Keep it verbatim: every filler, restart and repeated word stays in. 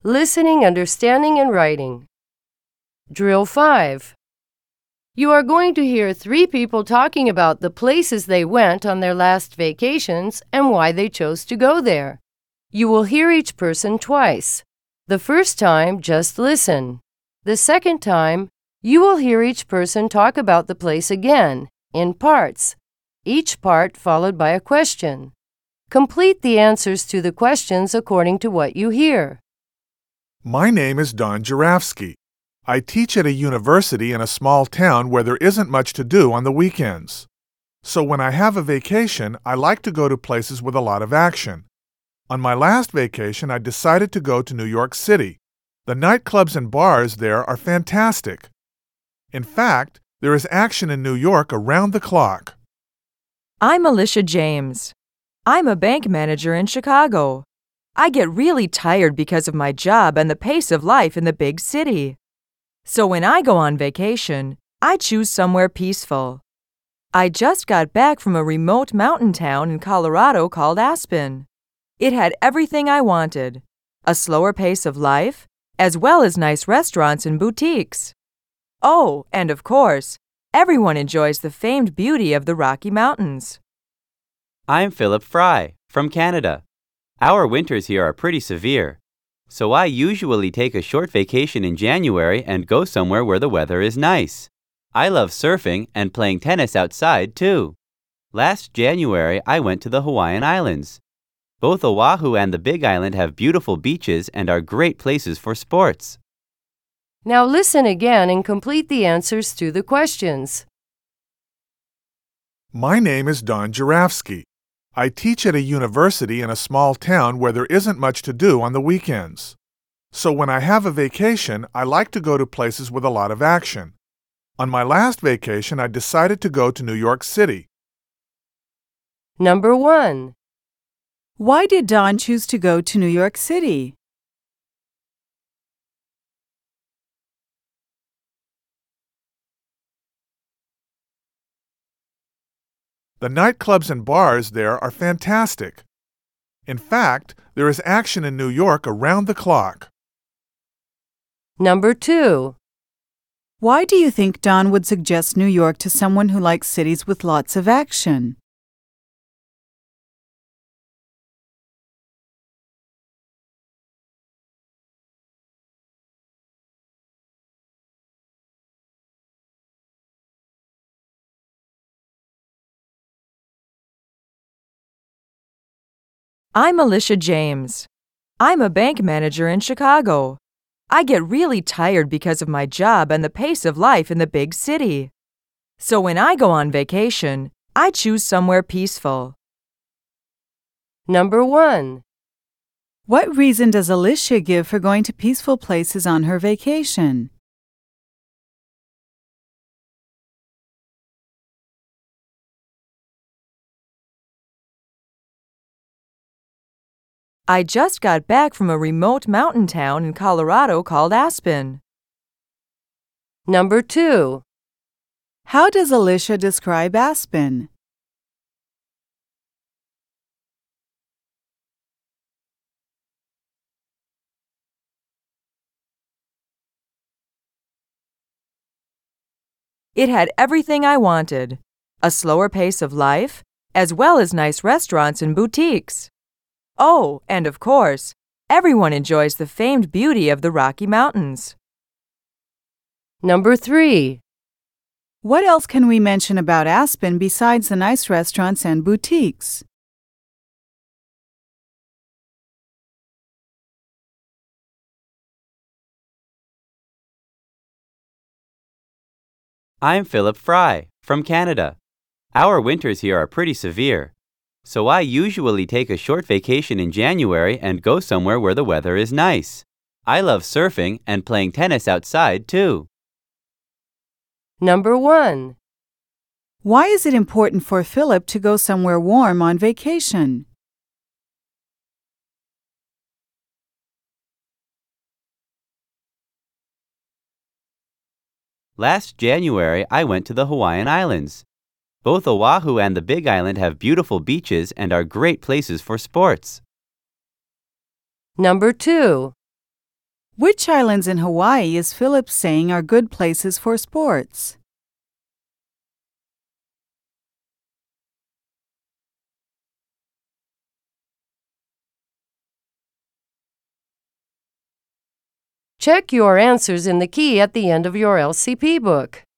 Listening, understanding, and writing. Drill five. You are going to hear three people talking about the places they went on their last vacations and why they chose to go there. You will hear each person twice. The first time, just listen. The second time, you will hear each person talk about the place again, in parts, each part followed by a question. Complete the answers to the questions according to what you hear. My name is Don Girafsky. I teach at a university in a small town where there isn't much to do on the weekends. So when I have a vacation, I like to go to places with a lot of action. On my last vacation, I decided to go to New York City. The nightclubs and bars there are fantastic. In fact, there is action in New York around the clock. I'm Alicia James. I'm a bank manager in Chicago. I get really tired because of my job and the pace of life in the big city. So when I go on vacation, I choose somewhere peaceful. I just got back from a remote mountain town in Colorado called Aspen. It had everything I wanted, a slower pace of life, as well as nice restaurants and boutiques. Oh, and of course, everyone enjoys the famed beauty of the Rocky Mountains. I'm Philip Fry, from Canada. Our winters here are pretty severe, so I usually take a short vacation in January and go somewhere where the weather is nice. I love surfing and playing tennis outside, too. Last January, I went to the Hawaiian Islands. Both Oahu and the Big Island have beautiful beaches and are great places for sports. Now listen again and complete the answers to the questions. My name is Don Girafsky. I teach at a university in a small town where there isn't much to do on the weekends. So when I have a vacation, I like to go to places with a lot of action. On my last vacation, I decided to go to New York City. Number one. Why did Don choose to go to New York City? The nightclubs and bars there are fantastic. In fact, there is action in New York around the clock. Number two. Why do you think Don would suggest New York to someone who likes cities with lots of action? I'm Alicia James. I'm a bank manager in Chicago. I get really tired because of my job and the pace of life in the big city. So when I go on vacation, I choose somewhere peaceful. Number one. What reason does Alicia give for going to peaceful places on her vacation? I just got back from a remote mountain town in Colorado called Aspen. Number two. How does Alicia describe Aspen? It had everything I wanted, a slower pace of life, as well as nice restaurants and boutiques. Oh, and of course, everyone enjoys the famed beauty of the Rocky Mountains. Number three. What else can we mention about Aspen besides the nice restaurants and boutiques? I'm Philip Fry, from Canada. Our winters here are pretty severe, so I usually take a short vacation in January and go somewhere where the weather is nice. I love surfing and playing tennis outside, too. Number one. Why is it important for Philip to go somewhere warm on vacation? Last January, I went to the Hawaiian Islands. Both Oahu and the Big Island have beautiful beaches and are great places for sports. Number two. Which islands in Hawaii is Philip saying are good places for sports? Check your answers in the key at the end of your L C P book.